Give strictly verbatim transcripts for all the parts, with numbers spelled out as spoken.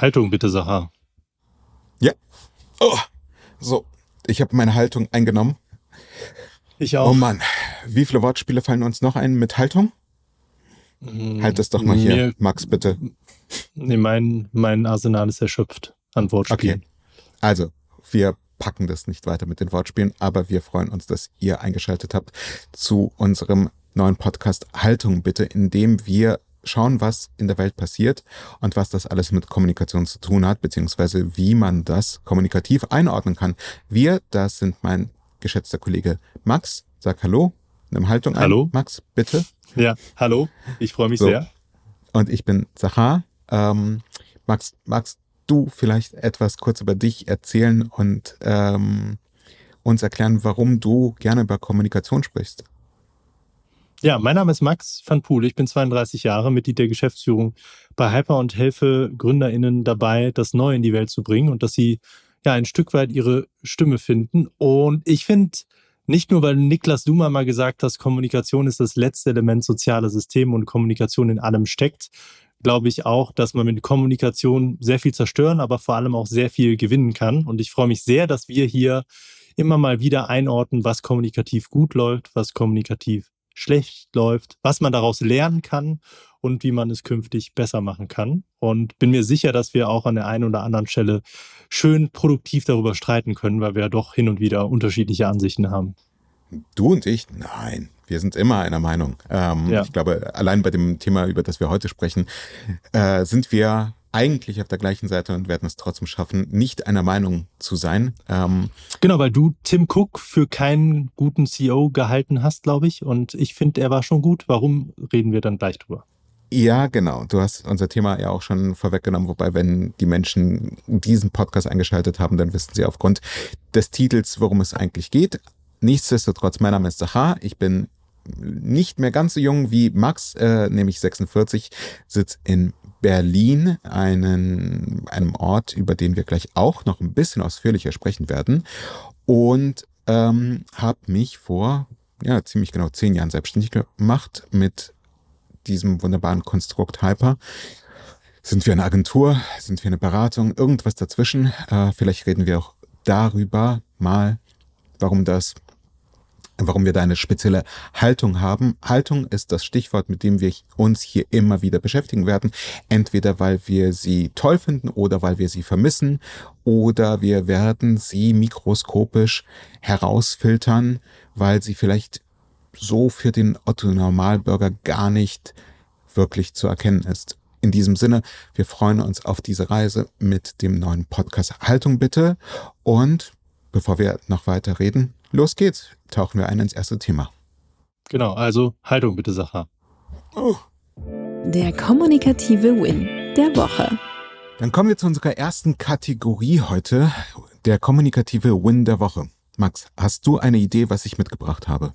Haltung bitte, Sahar. Ja. Oh. So, ich habe meine Haltung eingenommen. Ich auch. Oh Mann, wie viele Wortspiele fallen uns noch ein mit Haltung? Mm, halt das doch mal hier, mir, Max, bitte. Nee, mein, mein Arsenal ist erschöpft an Wortspielen. Okay, also wir packen das nicht weiter mit den Wortspielen, aber wir freuen uns, dass ihr eingeschaltet habt zu unserem neuen Podcast Haltung bitte, in dem wir schauen, was in der Welt passiert und was das alles mit Kommunikation zu tun hat, beziehungsweise wie man das kommunikativ einordnen kann. Wir, das sind mein geschätzter Kollege Max. Sag Hallo, nimm Haltung ein. Hallo. Max, bitte. Ja, hallo, ich freue mich so. sehr. Und ich bin Sahar. Ähm, Max, magst du vielleicht etwas kurz über dich erzählen und ähm, uns erklären, warum du gerne über Kommunikation sprichst? Ja, mein Name ist Max van Poel. Ich bin zweiunddreißig Jahre, Mitglied der Geschäftsführung bei Hyper und helfe GründerInnen dabei, das Neue in die Welt zu bringen und dass sie ja ein Stück weit ihre Stimme finden. Und ich finde, nicht nur, weil Niklas Luhmann mal gesagt hat, Kommunikation ist das letzte Element sozialer Systeme und Kommunikation in allem steckt, glaube ich auch, dass man mit Kommunikation sehr viel zerstören, aber vor allem auch sehr viel gewinnen kann. Und ich freue mich sehr, dass wir hier immer mal wieder einordnen, was kommunikativ gut läuft, was kommunikativ schlecht läuft, was man daraus lernen kann und wie man es künftig besser machen kann. Und bin mir sicher, dass wir auch an der einen oder anderen Stelle schön produktiv darüber streiten können, weil wir ja doch hin und wieder unterschiedliche Ansichten haben. Du und ich? Nein, wir sind immer einer Meinung. Ähm, ja. Ich glaube, allein bei dem Thema, über das wir heute sprechen, äh, sind wir eigentlich auf der gleichen Seite und werden es trotzdem schaffen, nicht einer Meinung zu sein. Ähm, genau, weil du Tim Cook für keinen guten C E O gehalten hast, glaube ich. Und ich finde, er war schon gut. Warum, reden wir dann gleich drüber? Ja, genau. Du hast unser Thema ja auch schon vorweggenommen. Wobei, wenn die Menschen diesen Podcast eingeschaltet haben, dann wissen sie aufgrund des Titels, worum es eigentlich geht. Nichtsdestotrotz, mein Name ist Sahar. Ich bin nicht mehr ganz so jung wie Max, äh, nämlich sechsundvierzig, sitze in Berlin, einen, einem Ort, über den wir gleich auch noch ein bisschen ausführlicher sprechen werden, und ähm, habe mich vor ja ziemlich genau zehn Jahren selbstständig gemacht mit diesem wunderbaren Konstrukt Hyper. Sind wir eine Agentur? Sind wir eine Beratung? Irgendwas dazwischen? Äh, vielleicht reden wir auch darüber mal, warum das warum wir da eine spezielle Haltung haben. Haltung ist das Stichwort, mit dem wir uns hier immer wieder beschäftigen werden. Entweder weil wir sie toll finden oder weil wir sie vermissen, oder wir werden sie mikroskopisch herausfiltern, weil sie vielleicht so für den Otto-Normalbürger gar nicht wirklich zu erkennen ist. In diesem Sinne, wir freuen uns auf diese Reise mit dem neuen Podcast Haltung bitte. Und bevor wir noch weiter reden, los geht's. Tauchen wir ein ins erste Thema. Genau, also Haltung bitte, Sahar. Oh. Der kommunikative Win der Woche. Dann kommen wir zu unserer ersten Kategorie heute, der kommunikative Win der Woche. Max, hast du eine Idee, was ich mitgebracht habe?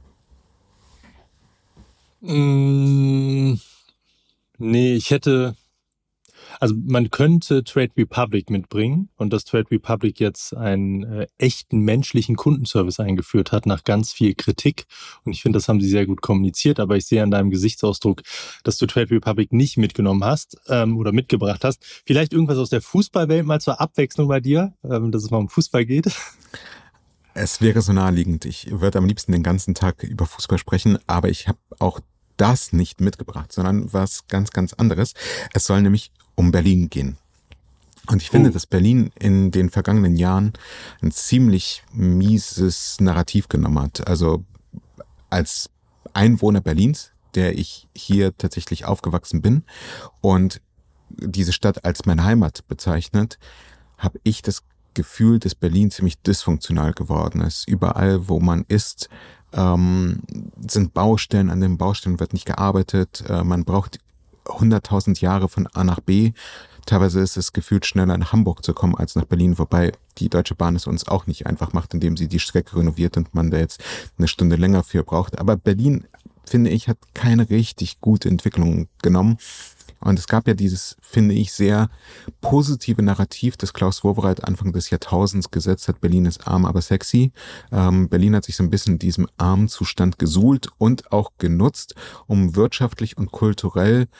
Mm, nee, ich hätte... Also man könnte Trade Republic mitbringen und dass Trade Republic jetzt einen äh, echten menschlichen Kundenservice eingeführt hat nach ganz viel Kritik. Und ich finde, das haben sie sehr gut kommuniziert. Aber ich sehe an deinem Gesichtsausdruck, dass du Trade Republic nicht mitgenommen hast ähm, oder mitgebracht hast. Vielleicht irgendwas aus der Fußballwelt mal zur Abwechslung bei dir, ähm, dass es mal um Fußball geht. Es wäre so naheliegend. Ich würde am liebsten den ganzen Tag über Fußball sprechen, aber ich habe auch das nicht mitgebracht, sondern was ganz, ganz anderes. Es soll nämlich um Berlin gehen. Und ich finde, uh. dass Berlin in den vergangenen Jahren ein ziemlich mieses Narrativ genommen hat. Also als Einwohner Berlins, der ich hier tatsächlich aufgewachsen bin und diese Stadt als meine Heimat bezeichnet, habe ich das Gefühl, dass Berlin ziemlich dysfunktional geworden ist. Überall, wo man ist, ähm, sind Baustellen, an den Baustellen wird nicht gearbeitet, äh, man braucht hunderttausend Jahre von A nach B. Teilweise ist es gefühlt schneller nach Hamburg zu kommen als nach Berlin, wobei die Deutsche Bahn es uns auch nicht einfach macht, indem sie die Strecke renoviert und man da jetzt eine Stunde länger für braucht. Aber Berlin, finde ich, hat keine richtig gute Entwicklung genommen. Und es gab ja dieses, finde ich, sehr positive Narrativ, das Klaus Wowereit Anfang des Jahrtausends gesetzt hat. Berlin ist arm, aber sexy. Ähm, Berlin hat sich so ein bisschen in diesem armen Zustand gesuhlt und auch genutzt, um wirtschaftlich und kulturell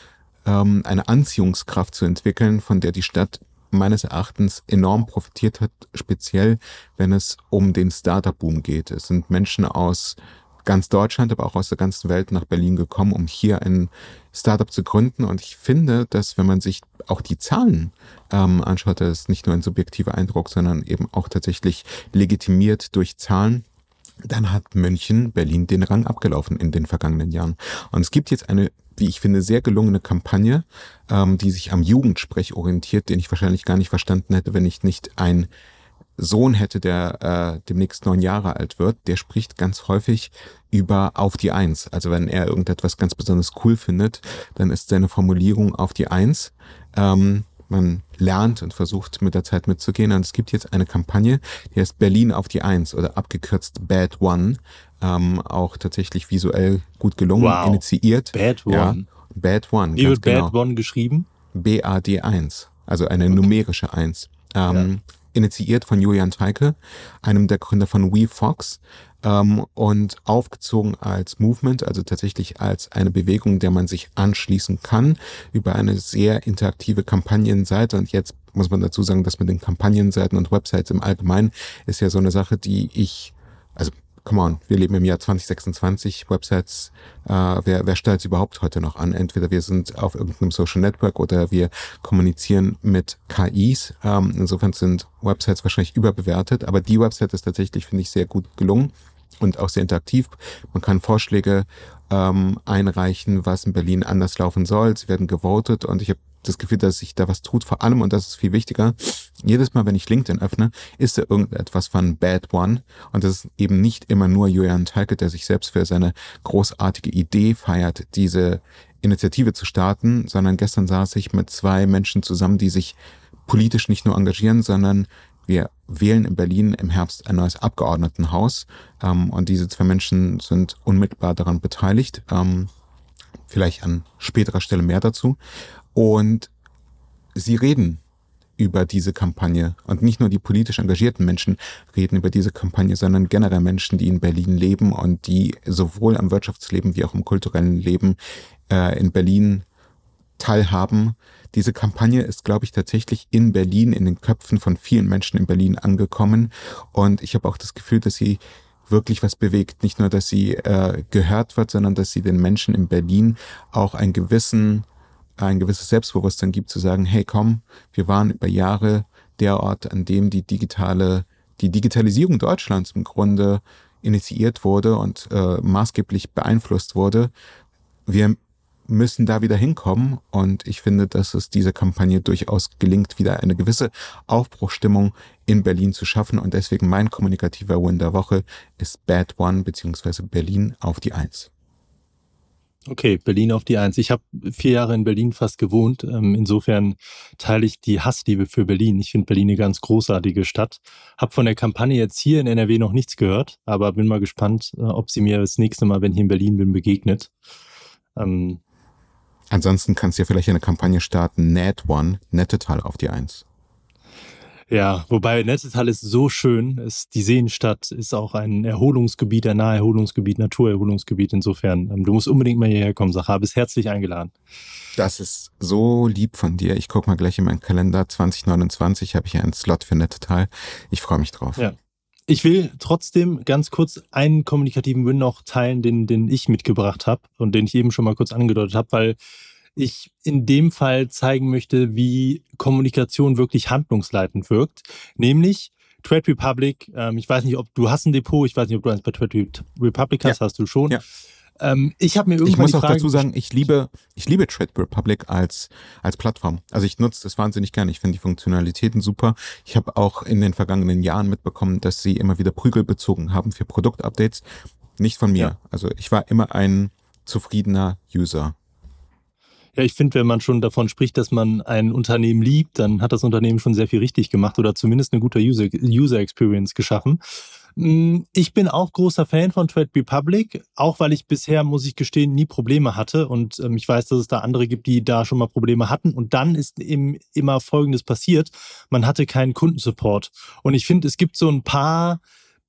ähm, eine Anziehungskraft zu entwickeln, von der die Stadt meines Erachtens enorm profitiert hat, speziell wenn es um den Startup-Boom geht. Es sind Menschen aus ganz Deutschland, aber auch aus der ganzen Welt nach Berlin gekommen, um hier ein Startup zu gründen. Und ich finde, dass wenn man sich auch die Zahlen ähm, anschaut, das ist nicht nur ein subjektiver Eindruck, sondern eben auch tatsächlich legitimiert durch Zahlen, dann hat München Berlin den Rang abgelaufen in den vergangenen Jahren. Und es gibt jetzt eine, wie ich finde, sehr gelungene Kampagne, ähm, die sich am Jugendsprech orientiert, den ich wahrscheinlich gar nicht verstanden hätte, wenn ich nicht ein Sohn hätte, der äh, demnächst neun Jahre alt wird. Der spricht ganz häufig über auf die Eins. Also wenn er irgendetwas ganz besonders cool findet, dann ist seine Formulierung auf die Eins. Ähm, man lernt und versucht mit der Zeit mitzugehen. Und es gibt jetzt eine Kampagne, die heißt Berlin auf die Eins oder abgekürzt Bad One. Ähm, auch tatsächlich visuell gut gelungen, wow. initiiert. Bad One. Ja, Bad One. Wie wird genau. Bad One geschrieben? B A D eins, also eine okay. numerische Eins. Ähm, ja. Initiiert von Julian Teike, einem der Gründer von WeFox, ähm, und aufgezogen als Movement, also tatsächlich als eine Bewegung, der man sich anschließen kann, über eine sehr interaktive Kampagnenseite. Und jetzt muss man dazu sagen, dass mit den Kampagnenseiten und Websites im Allgemeinen ist ja so eine Sache, die ich, also come on, wir leben im Jahr zwanzig sechsundzwanzig, Websites, äh, wer, wer stellt es überhaupt heute noch an? Entweder wir sind auf irgendeinem Social Network oder wir kommunizieren mit K Is. Ähm, insofern sind Websites wahrscheinlich überbewertet, aber die Website ist tatsächlich, finde ich, sehr gut gelungen und auch sehr interaktiv. Man kann Vorschläge ähm, einreichen, was in Berlin anders laufen soll. Sie werden gewotet und ich habe das Gefühl, dass sich da was tut. Vor allem, und das ist viel wichtiger, jedes Mal, wenn ich LinkedIn öffne, ist da irgendetwas von Bad One. Und das ist eben nicht immer nur Julian Teike, der sich selbst für seine großartige Idee feiert, diese Initiative zu starten, sondern gestern saß ich mit zwei Menschen zusammen, die sich politisch nicht nur engagieren, sondern wir wählen in Berlin im Herbst ein neues Abgeordnetenhaus. Ähm, und diese zwei Menschen sind unmittelbar daran beteiligt. Ähm, vielleicht an späterer Stelle mehr dazu. Und sie reden über diese Kampagne. Und nicht nur die politisch engagierten Menschen reden über diese Kampagne, sondern generell Menschen, die in Berlin leben und die sowohl am Wirtschaftsleben wie auch im kulturellen Leben äh, in Berlin teilhaben. Diese Kampagne ist, glaube ich, tatsächlich in Berlin, in den Köpfen von vielen Menschen in Berlin angekommen. Und ich habe auch das Gefühl, dass sie wirklich was bewegt. Nicht nur, dass sie äh, gehört wird, sondern dass sie den Menschen in Berlin auch einen gewissen ein gewisses Selbstbewusstsein gibt, zu sagen, hey komm, wir waren über Jahre der Ort, an dem die digitale, die Digitalisierung Deutschlands im Grunde initiiert wurde und äh, maßgeblich beeinflusst wurde. Wir müssen da wieder hinkommen und ich finde, dass es dieser Kampagne durchaus gelingt, wieder eine gewisse Aufbruchstimmung in Berlin zu schaffen und deswegen mein kommunikativer Win der Woche ist Bad One beziehungsweise Berlin auf die Eins. Okay, Berlin auf die Eins. Ich habe vier Jahre in Berlin fast gewohnt. Insofern teile ich die Hassliebe für Berlin. Ich finde Berlin eine ganz großartige Stadt. Habe von der Kampagne jetzt hier in N R W noch nichts gehört, aber bin mal gespannt, ob sie mir das nächste Mal, wenn ich in Berlin bin, begegnet. Ähm Ansonsten kannst du ja vielleicht eine Kampagne starten, Net One, Nettetal auf die Eins. Ja, wobei Nettetal ist so schön, ist die Seenstadt, ist auch ein Erholungsgebiet, ein Naherholungsgebiet, Naturerholungsgebiet. Insofern, ähm, du musst unbedingt mal hierher kommen, Sachar, bist herzlich eingeladen. Das ist so lieb von dir. Ich gucke mal gleich in meinen Kalender. zwanzig neunundzwanzig habe ich ja einen Slot für Nettetal. Ich freue mich drauf. Ja. Ich will trotzdem ganz kurz einen kommunikativen Win noch teilen, den, den ich mitgebracht habe und den ich eben schon mal kurz angedeutet habe, weil ich in dem Fall zeigen möchte, wie Kommunikation wirklich handlungsleitend wirkt. Nämlich Trade Republic, ähm, ich weiß nicht, ob du hast ein Depot, ich weiß nicht, ob du eins bei Trade Republic hast, ja. Hast du schon. Ja. Ähm, ich habe mir irgendwann Ich muss die auch Frage dazu sagen, ich liebe, ich liebe Trade Republic als, als Plattform. Also ich nutze das wahnsinnig gerne. Ich finde die Funktionalitäten super. Ich habe auch in den vergangenen Jahren mitbekommen, dass sie immer wieder Prügel bezogen haben für Produktupdates. Nicht von mir. Ja. Also ich war immer ein zufriedener User. Ja, ich finde, wenn man schon davon spricht, dass man ein Unternehmen liebt, dann hat das Unternehmen schon sehr viel richtig gemacht oder zumindest eine gute User, User Experience geschaffen. Ich bin auch großer Fan von Trade Republic, auch weil ich bisher, muss ich gestehen, nie Probleme hatte und ähm, ich weiß, dass es da andere gibt, die da schon mal Probleme hatten und dann ist eben immer Folgendes passiert, man hatte keinen Kundensupport und ich finde, es gibt so ein paar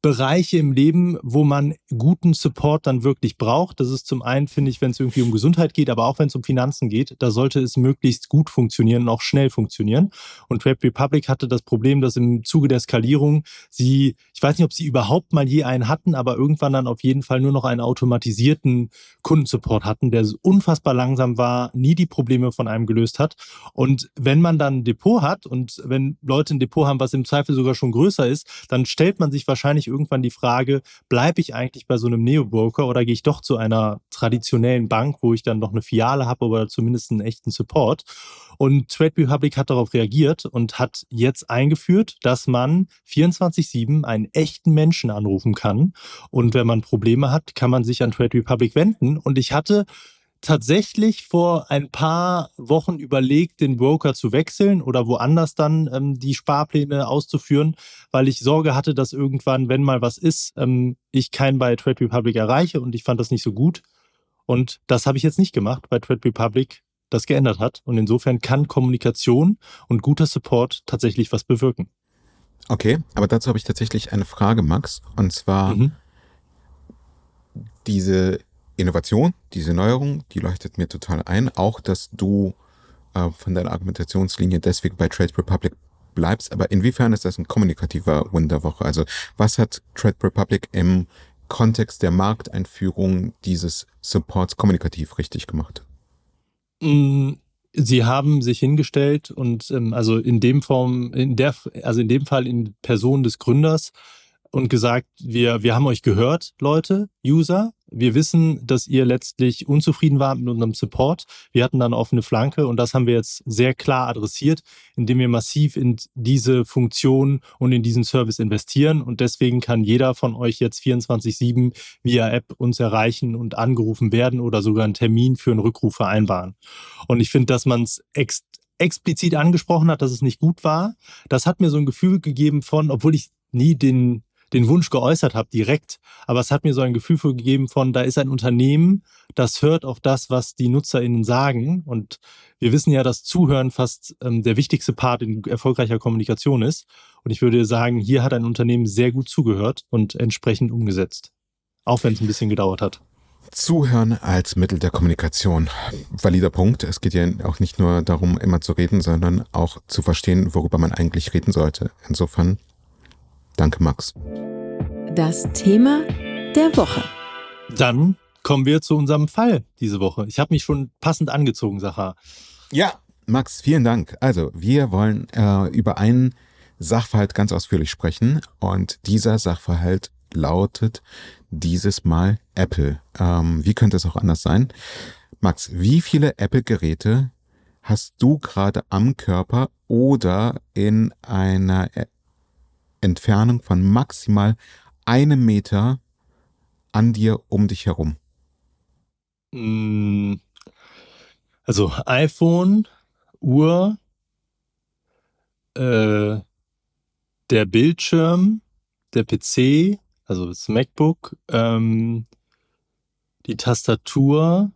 Bereiche im Leben, wo man guten Support dann wirklich braucht. Das ist zum einen, finde ich, wenn es irgendwie um Gesundheit geht, aber auch wenn es um Finanzen geht, da sollte es möglichst gut funktionieren und auch schnell funktionieren. Und Trade Republic hatte das Problem, dass im Zuge der Skalierung sie, ich weiß nicht, ob sie überhaupt mal je einen hatten, aber irgendwann dann auf jeden Fall nur noch einen automatisierten Kundensupport hatten, der unfassbar langsam war, nie die Probleme von einem gelöst hat. Und wenn man dann ein Depot hat und wenn Leute ein Depot haben, was im Zweifel sogar schon größer ist, dann stellt man sich wahrscheinlich irgendwann die Frage, bleibe ich eigentlich bei so einem Neo-Broker oder gehe ich doch zu einer traditionellen Bank, wo ich dann noch eine Filiale habe oder zumindest einen echten Support? Und Trade Republic hat darauf reagiert und hat jetzt eingeführt, dass man vierundzwanzig sieben einen echten Menschen anrufen kann. Und wenn man Probleme hat, kann man sich an Trade Republic wenden. Und ich hatte tatsächlich vor ein paar Wochen überlegt, den Broker zu wechseln oder woanders dann ähm, die Sparpläne auszuführen, weil ich Sorge hatte, dass irgendwann, wenn mal was ist, ähm, ich keinen bei Trade Republic erreiche und ich fand das nicht so gut. Und das habe ich jetzt nicht gemacht, weil Trade Republic das geändert hat. Und insofern kann Kommunikation und guter Support tatsächlich was bewirken. Okay, aber dazu habe ich tatsächlich eine Frage, Max. Und zwar mhm. diese Innovation, diese Neuerung, die leuchtet mir total ein. Auch, dass du äh, von deiner Argumentationslinie deswegen bei Trade Republic bleibst. Aber inwiefern ist das ein kommunikativer Win der Woche? Also was hat Trade Republic im Kontext der Markteinführung dieses Supports kommunikativ richtig gemacht? Sie haben sich hingestellt und ähm, also in dem Form, in der, also in dem Fall in Person des Gründers und gesagt, wir, wir haben euch gehört, Leute, User. Wir wissen, dass ihr letztlich unzufrieden wart mit unserem Support. Wir hatten dann eine offene Flanke und das haben wir jetzt sehr klar adressiert, indem wir massiv in diese Funktion und in diesen Service investieren. Und deswegen kann jeder von euch jetzt vierundzwanzig sieben via App uns erreichen und angerufen werden oder sogar einen Termin für einen Rückruf vereinbaren. Und ich finde, dass man es ex explizit angesprochen hat, dass es nicht gut war. Das hat mir so ein Gefühl gegeben von, obwohl ich nie den den Wunsch geäußert habe, direkt. Aber es hat mir so ein Gefühl gegeben von, da ist ein Unternehmen, das hört auf das, was die NutzerInnen sagen. Und wir wissen ja, dass Zuhören fast ähm, der wichtigste Part in erfolgreicher Kommunikation ist. Und ich würde sagen, hier hat ein Unternehmen sehr gut zugehört und entsprechend umgesetzt. Auch wenn es ein bisschen gedauert hat. Zuhören als Mittel der Kommunikation. Valider Punkt. Es geht ja auch nicht nur darum, immer zu reden, sondern auch zu verstehen, worüber man eigentlich reden sollte. Insofern danke, Max. Das Thema der Woche. Dann kommen wir zu unserem Fall diese Woche. Ich habe mich schon passend angezogen, Sachar. Ja, Max, vielen Dank. Also, wir wollen äh, über einen Sachverhalt ganz ausführlich sprechen. Und dieser Sachverhalt lautet dieses Mal Apple. Ähm, wie könnte es auch anders sein? Max, wie viele Apple-Geräte hast du gerade am Körper oder in einer Entfernung von maximal einem Meter an dir um dich herum? Also iPhone, Uhr, äh, der Bildschirm, der P C, also das MacBook, ähm, die Tastatur,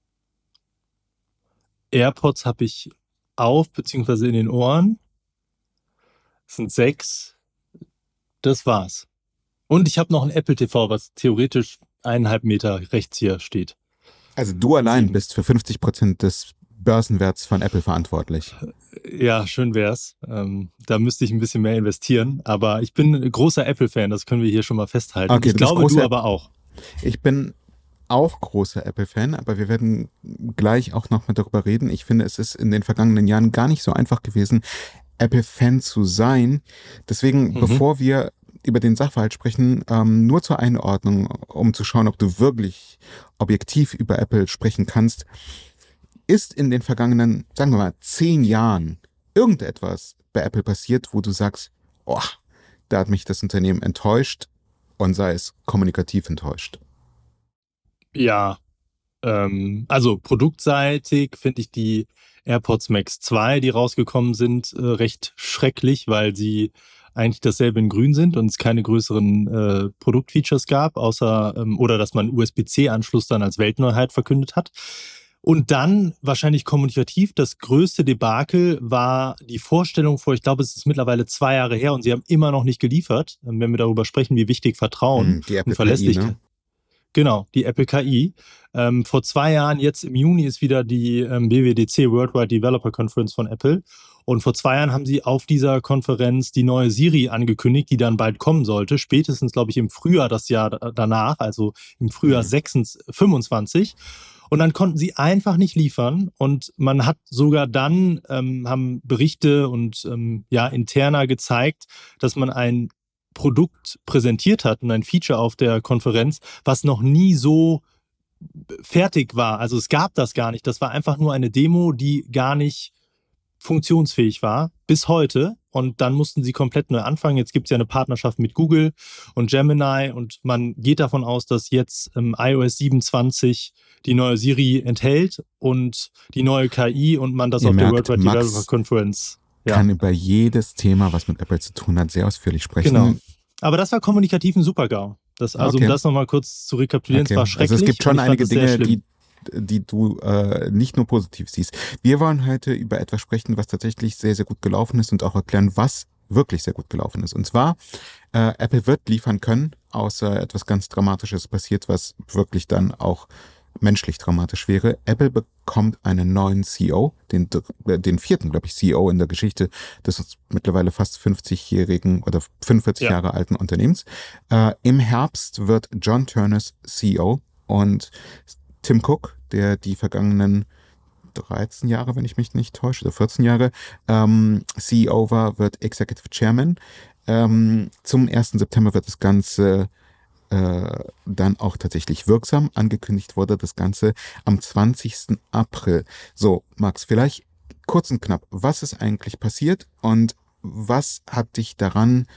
AirPods habe ich auf, beziehungsweise in den Ohren. Das sind sechs. Das war's. Und ich habe noch ein Apple T V, was theoretisch eineinhalb Meter rechts hier steht. Also du allein bist für fünfzig Prozent des Börsenwerts von Apple verantwortlich. Ja, schön wär's. Ähm, da müsste ich ein bisschen mehr investieren. Aber ich bin ein großer Apple-Fan, das können wir hier schon mal festhalten. Okay, ich glaube, du großer, aber auch. Ich bin auch großer Apple-Fan, aber wir werden gleich auch noch mal darüber reden. Ich finde, es ist in den vergangenen Jahren gar nicht so einfach gewesen, Apple-Fan zu sein. Deswegen, mhm. bevor wir über den Sachverhalt sprechen, ähm, nur zur Einordnung, um zu schauen, ob du wirklich objektiv über Apple sprechen kannst. Ist in den vergangenen, sagen wir mal, zehn Jahren irgendetwas bei Apple passiert, wo du sagst, oh, da hat mich das Unternehmen enttäuscht und sei es kommunikativ enttäuscht? Ja, ähm, also produktseitig finde ich die AirPods Max zwei, die rausgekommen sind, äh, recht schrecklich, weil sie eigentlich dasselbe in grün sind und es keine größeren äh, Produktfeatures gab, außer ähm, oder dass man U S B C Anschluss dann als Weltneuheit verkündet hat. Und dann wahrscheinlich kommunikativ das größte Debakel war die Vorstellung vor, ich glaube, es ist mittlerweile zwei Jahre her und sie haben immer noch nicht geliefert, wenn wir darüber sprechen, wie wichtig Vertrauen die Apple und Verlässlichkeit. K I, ne? Genau, die Apple K I. Ähm, vor zwei Jahren, jetzt im Juni, ist wieder die ähm, W W D C, Worldwide Developer Conference von Apple. Und vor zwei Jahren haben sie auf dieser Konferenz die neue Siri angekündigt, die dann bald kommen sollte. Spätestens, glaube ich, im Frühjahr das Jahr danach, also im Frühjahr Mhm. fünfundzwanzig. Und dann konnten sie einfach nicht liefern. Und man hat sogar dann, ähm, haben Berichte und ähm, ja, interner gezeigt, dass man ein Produkt präsentiert hat und ein Feature auf der Konferenz, was noch nie so fertig war. Also es gab das gar nicht. Das war einfach nur eine Demo, die gar nicht funktionsfähig war, bis heute. Und dann mussten sie komplett neu anfangen. Jetzt gibt es ja eine Partnerschaft mit Google und Gemini und man geht davon aus, dass jetzt ähm, i O S siebenundzwanzig die neue Siri enthält und die neue K I und man das Ihr auf der merkt, Worldwide Max Developer Conference kann ja. über jedes Thema, was mit Apple zu tun hat, sehr ausführlich sprechen. Genau. Aber das war kommunikativ ein Super-GAU. Das, also Okay. um das nochmal kurz zu rekapitulieren, es Okay. war schrecklich. Also es gibt schon und ich fand einige das sehr Dinge, schlimm. die, die du äh, nicht nur positiv siehst. Wir wollen heute über etwas sprechen, was tatsächlich sehr, sehr gut gelaufen ist und auch erklären, was wirklich sehr gut gelaufen ist. Und zwar, äh, Apple wird liefern können, außer etwas ganz Dramatisches passiert, was wirklich dann auch menschlich dramatisch wäre. Apple bekommt einen neuen C E O, den, den vierten, glaube ich, C E O in der Geschichte des mittlerweile fast fünfzigjährigen oder fünfundvierzig Ja. Jahre alten Unternehmens. Äh, Im Herbst wird John Ternus C E O und Tim Cook, der die vergangenen dreizehn Jahre, wenn ich mich nicht täusche, oder vierzehn Jahre ähm, C E O war, wird Executive Chairman. Ähm, zum ersten September wird das Ganze äh, dann auch tatsächlich wirksam. Angekündigt wurde das Ganze am zwanzigsten April. So, Max, vielleicht kurz und knapp, was ist eigentlich passiert und was hat dich daran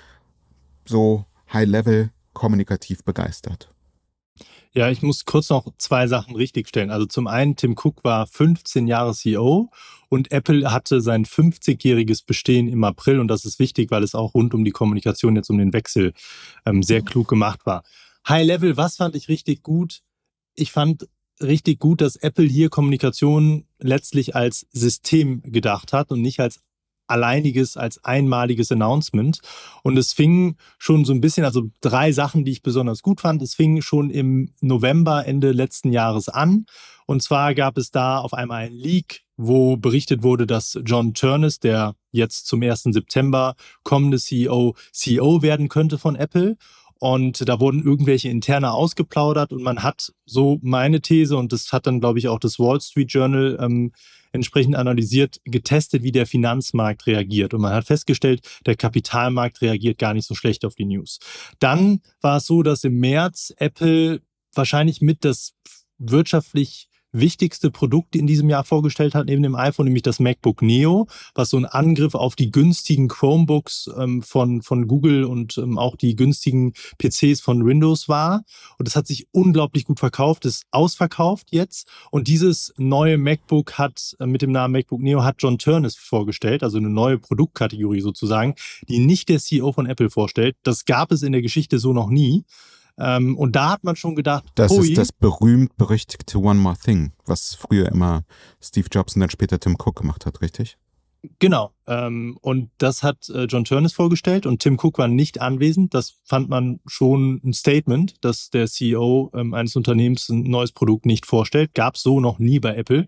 so high-level kommunikativ begeistert? Ja, ich muss kurz noch zwei Sachen richtigstellen. Also zum einen, Tim Cook war fünfzehn Jahre C E O und Apple hatte sein fünfzigjähriges Bestehen im April und das ist wichtig, weil es auch rund um die Kommunikation jetzt um den Wechsel ähm, sehr klug gemacht war. High Level, was fand ich richtig gut? Ich fand richtig gut, dass Apple hier Kommunikation letztlich als System gedacht hat und nicht als alleiniges, als einmaliges Announcement. Und es fing schon so ein bisschen, also drei Sachen, die ich besonders gut fand. Es fing schon im November, Ende letzten Jahres an. Und zwar gab es da auf einmal einen Leak, wo berichtet wurde, dass John Ternus, der jetzt zum ersten September kommende C E O, C E O werden könnte von Apple. Und da wurden irgendwelche Interne ausgeplaudert und man hat, so meine These, und das hat dann, glaube ich, auch das Wall Street Journal ähm, entsprechend analysiert, getestet, wie der Finanzmarkt reagiert. Und man hat festgestellt, der Kapitalmarkt reagiert gar nicht so schlecht auf die News. Dann war es so, dass im März Apple wahrscheinlich mit das wirtschaftlich wichtigste Produkt in diesem Jahr vorgestellt hat, neben dem iPhone, nämlich das MacBook Neo, was so ein Angriff auf die günstigen Chromebooks ähm, von, von Google und ähm, auch die günstigen P Cs von Windows war. Und das hat sich unglaublich gut verkauft, ist ausverkauft jetzt. Und dieses neue MacBook hat, äh, mit dem Namen MacBook Neo, hat John Ternus vorgestellt, also eine neue Produktkategorie sozusagen, die nicht der C E O von Apple vorstellt. Das gab es in der Geschichte so noch nie. Ähm, und da hat man schon gedacht, Das hui, ist das berühmt-berüchtigte One More Thing, was früher immer Steve Jobs und dann später Tim Cook gemacht hat, richtig? Genau. Ähm, und das hat äh, John Ternus vorgestellt und Tim Cook war nicht anwesend. Das fand man schon ein Statement, dass der C E O ähm, eines Unternehmens ein neues Produkt nicht vorstellt. Gab es so noch nie bei Apple.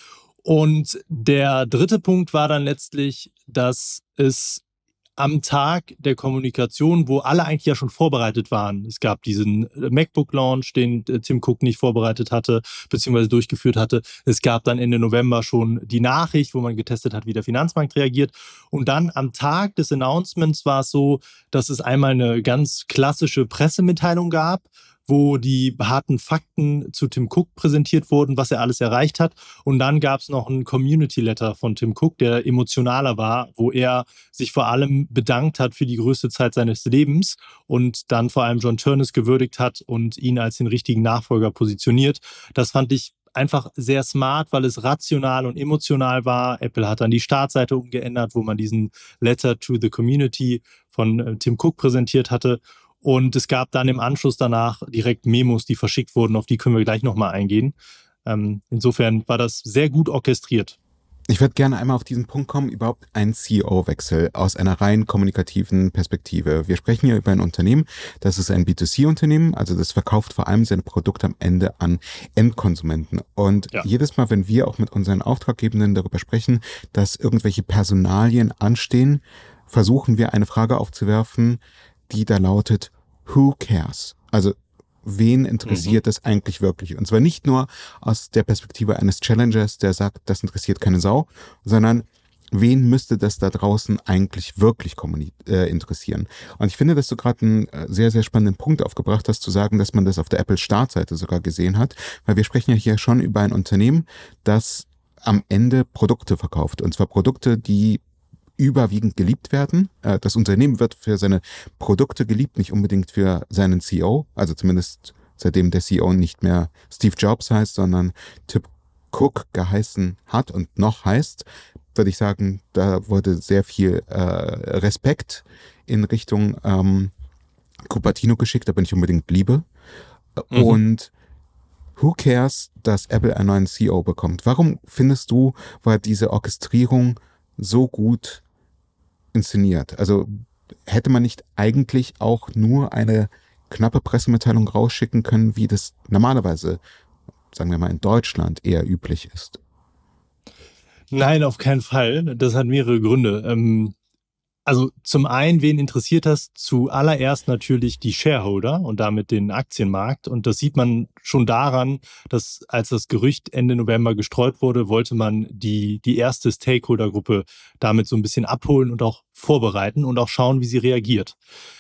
Und der dritte Punkt war dann letztlich, dass es am Tag der Kommunikation, wo alle eigentlich ja schon vorbereitet waren. Es gab diesen MacBook-Launch, den Tim Cook nicht vorbereitet hatte, beziehungsweise durchgeführt hatte. Es gab dann Ende November schon die Nachricht, wo man getestet hat, wie der Finanzmarkt reagiert. Und dann am Tag des Announcements war es so, dass es einmal eine ganz klassische Pressemitteilung gab, wo die harten Fakten zu Tim Cook präsentiert wurden, was er alles erreicht hat. Und dann gab es noch ein Community-Letter von Tim Cook, der emotionaler war, wo er sich vor allem bedankt hat für die größte Zeit seines Lebens und dann vor allem John Ternus gewürdigt hat und ihn als den richtigen Nachfolger positioniert. Das fand ich einfach sehr smart, weil es rational und emotional war. Apple hat dann die Startseite umgeändert, wo man diesen Letter to the Community von äh, Tim Cook präsentiert hatte. Und es gab dann im Anschluss danach direkt Memos, die verschickt wurden, auf die können wir gleich nochmal eingehen. Ähm, insofern war das sehr gut orchestriert. Ich würde gerne einmal auf diesen Punkt kommen, überhaupt ein C E O-Wechsel aus einer rein kommunikativen Perspektive. Wir sprechen hier über ein Unternehmen, das ist ein B zwei C-Unternehmen, also das verkauft vor allem seine Produkte am Ende an Endkonsumenten. Und ja. jedes Mal, wenn wir auch mit unseren Auftraggebenden darüber sprechen, dass irgendwelche Personalien anstehen, versuchen wir eine Frage aufzuwerfen, die da lautet, who cares? Also wen interessiert es mhm. eigentlich wirklich? Und zwar nicht nur aus der Perspektive eines Challengers, der sagt, das interessiert keine Sau, sondern wen müsste das da draußen eigentlich wirklich äh, interessieren? Und ich finde, dass du gerade einen sehr, sehr spannenden Punkt aufgebracht hast, zu sagen, dass man das auf der Apple-Startseite sogar gesehen hat, weil wir sprechen ja hier schon über ein Unternehmen, das am Ende Produkte verkauft. Und zwar Produkte, die überwiegend geliebt werden. Das Unternehmen wird für seine Produkte geliebt, nicht unbedingt für seinen C E O, also zumindest seitdem der C E O nicht mehr Steve Jobs heißt, sondern Tim Cook geheißen hat und noch heißt, würde ich sagen, da wurde sehr viel äh, Respekt in Richtung ähm, Cupertino geschickt, aber nicht unbedingt Liebe. Mhm. Und who cares, dass Apple einen neuen C E O bekommt? Warum findest du, war diese Orchestrierung so gut inszeniert? Also hätte man nicht eigentlich auch nur eine knappe Pressemitteilung rausschicken können, wie das normalerweise, sagen wir mal, in Deutschland eher üblich ist? Nein, auf keinen Fall. Das hat mehrere Gründe. Ähm, also zum einen, wen interessiert das? Zuallererst natürlich die Shareholder und damit den Aktienmarkt. Und das sieht man schon daran, dass als das Gerücht Ende November gestreut wurde, wollte man die, die erste Stakeholder-Gruppe damit so ein bisschen abholen und auch vorbereiten und auch schauen, wie sie reagiert.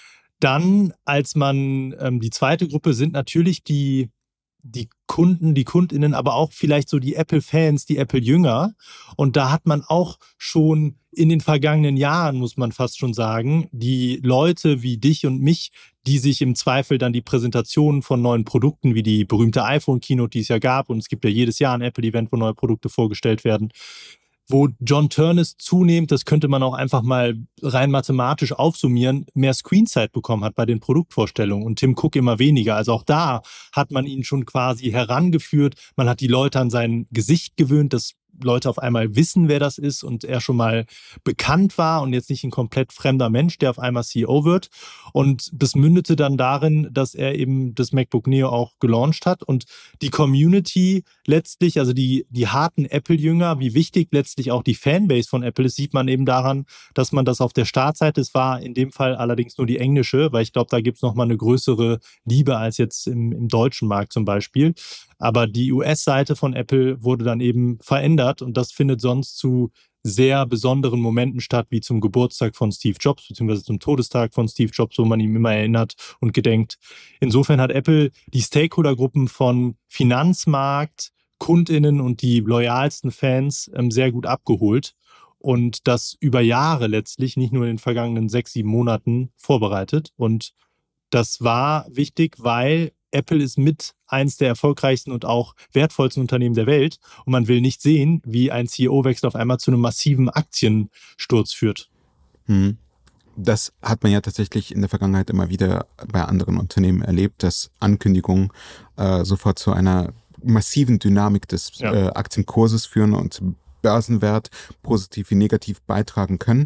Dann, als man ähm, die zweite Gruppe sind natürlich die die Kunden, die KundInnen, aber auch vielleicht so die Apple-Fans, die Apple-Jünger. Und da hat man auch schon in den vergangenen Jahren, muss man fast schon sagen, die Leute wie dich und mich, die sich im Zweifel dann die Präsentationen von neuen Produkten, wie die berühmte iPhone-Keynote, die es ja gab, und es gibt ja jedes Jahr ein Apple-Event, wo neue Produkte vorgestellt werden, wo John Ternus zunehmend, das könnte man auch einfach mal rein mathematisch aufsummieren, mehr Screenzeit bekommen hat bei den Produktvorstellungen und Tim Cook immer weniger. Also auch da hat man ihn schon quasi herangeführt. Man hat die Leute an sein Gesicht gewöhnt, dass Leute auf einmal wissen, wer das ist und er schon mal bekannt war und jetzt nicht ein komplett fremder Mensch, der auf einmal C E O wird. Und das mündete dann darin, dass er eben das MacBook Neo auch gelauncht hat und die Community letztlich, also die, die harten Apple-Jünger, wie wichtig letztlich auch die Fanbase von Apple ist, sieht man eben daran, dass man das auf der Startseite, es war in dem Fall allerdings nur die englische, weil ich glaube, da gibt es nochmal eine größere Liebe als jetzt im, im deutschen Markt zum Beispiel. Aber die U S-Seite von Apple wurde dann eben verändert und das findet sonst zu sehr besonderen Momenten statt, wie zum Geburtstag von Steve Jobs, beziehungsweise zum Todestag von Steve Jobs, wo man ihm immer erinnert und gedenkt. Insofern hat Apple die Stakeholdergruppen von Finanzmarkt, KundInnen und die loyalsten Fans ähm, sehr gut abgeholt und das über Jahre letztlich, nicht nur in den vergangenen sechs, sieben Monaten vorbereitet. Und das war wichtig, weil Apple ist mit eins der erfolgreichsten und auch wertvollsten Unternehmen der Welt und man will nicht sehen, wie ein C E O-Wechsel auf einmal zu einem massiven Aktiensturz führt. Hm. Das hat man ja tatsächlich in der Vergangenheit immer wieder bei anderen Unternehmen erlebt, dass Ankündigungen äh, sofort zu einer massiven Dynamik des ja. äh, Aktienkurses führen und Börsenwert positiv wie negativ beitragen können.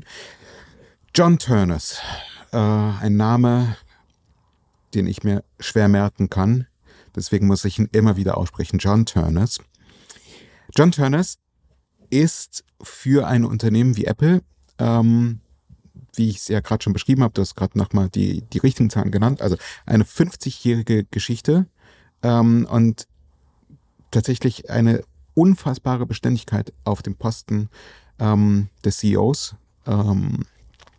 John Ternus, äh, ein Name, den ich mir schwer merken kann. Deswegen muss ich ihn immer wieder aussprechen. John Ternus. John Ternus ist für ein Unternehmen wie Apple, ähm, wie ich es ja gerade schon beschrieben habe, du hast gerade nochmal die, die richtigen Zahlen genannt, also eine fünfzigjährige Geschichte ähm, und tatsächlich eine unfassbare Beständigkeit auf dem Posten ähm, des C E Os. Ähm,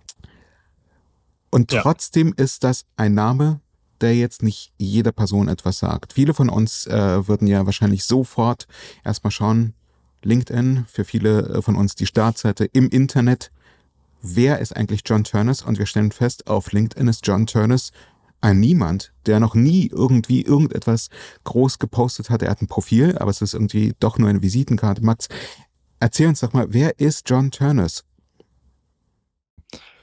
und trotzdem ja. ist das ein Name, der jetzt nicht jeder Person etwas sagt. Viele von uns äh, würden ja wahrscheinlich sofort erstmal schauen, LinkedIn, für viele von uns die Startseite im Internet. Wer ist eigentlich John Ternus? Und wir stellen fest, auf LinkedIn ist John Ternus ein Niemand, der noch nie irgendwie irgendetwas groß gepostet hat. Er hat ein Profil, aber es ist irgendwie doch nur eine Visitenkarte. Max, erzähl uns doch mal, wer ist John Ternus?